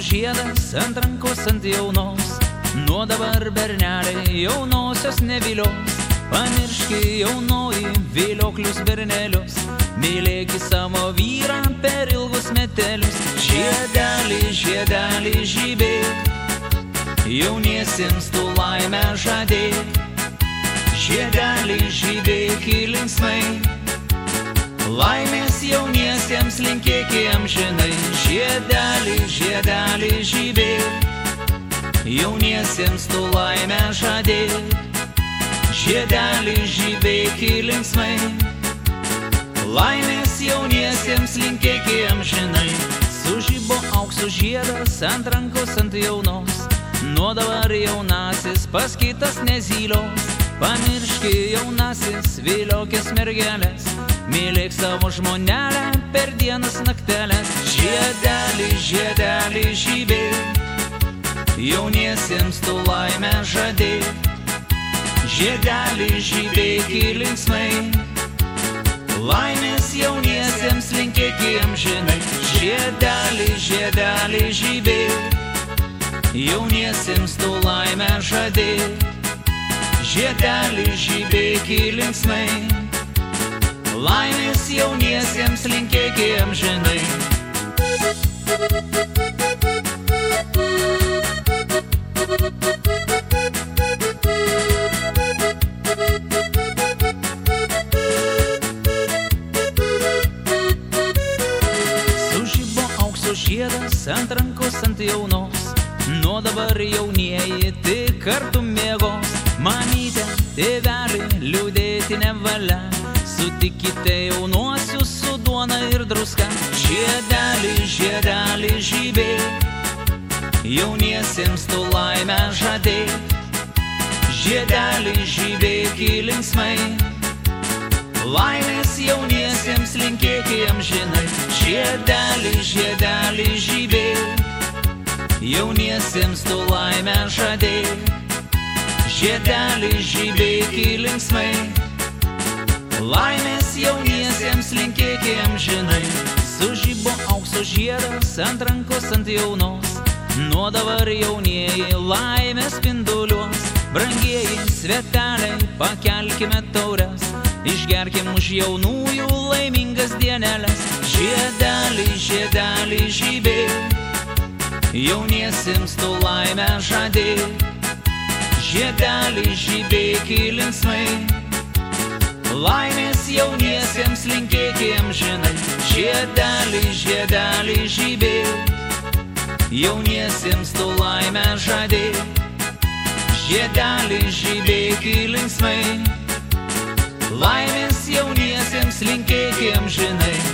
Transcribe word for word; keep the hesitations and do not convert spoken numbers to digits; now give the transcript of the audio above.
žiedas ant rankos ant jaunos, nuo dabar berneliai jaunosios nevilios. Pamirški jaunoji vilioklius bernelius, mylėki savo vyrą per ilgus metelius. Žiedeli, žiedeli žybėk, jauniesiems tu laimę žadėk. Žiedeli žybėk linksmai, laimės jauniesiems linkėki amžinai. Žiedeli, žiedeli žybėk, jauniesiems tu laimę žadėk. Žiedeli žybėki linksmai, laimės jauniesiems linkėki amžinai. Sužibo aukso žiedas ant rankos ant jaunos, nuo dabar jaunasis pas kitas nezylios. Pamirški jaunasis viliokės mergelės, mylėk savo žmonelę per dienas naktelės. Žiedeli, žiedeli žybėk, jauniesiems tu laimę žadėk. Žiedeli žybėki linksmai, laimės jauniesiems linkėki amžinai. Žiedeli, žiedeli žybėk, jauniesiems tu laimę žadėk. Žiedeli žybėki linksmai, laimės jauniesiems linkėki amžinai. Sužibo aukso žiedas ant rankos ant jaunos, nuo dabar jaunieji tik kartu miegos. Mamytė, tėvelį, liūdėti nevalia, sutikite jaunuosius su duona ir druska. Žiedeli, žiedeli žybėk, jauniesiems tu laimę žadėk. Žiedeli žybėki linksmai, laimės jauniesiems linkėki amžinai. Žiedeli, žiedeli žybėk, jauniesiems tu laimę žadėk. Žiedeli žybėki linksmai, laimės jauniesiems linkėki amžinai. Sužibo aukso žiedas ant rankos ant jaunos, nuo dabar jaunieji laimę spinduliuos. Brangieji sveteliai, pakelkime taures, išgerkim už jaunųjų laimingas dienelės. Žiedeli, žiedeli žybėk, jauniesiems tu laimę žadėk. Žiedeli žybėki linksmai, laimės jauniesiems linkėki amžinai. Žiedeli, žiedeli žybėk, jauniesiems tu laimę žadėk. Žiedeli žybėki linksmai, laimės jauniesiems linkėki amžinai.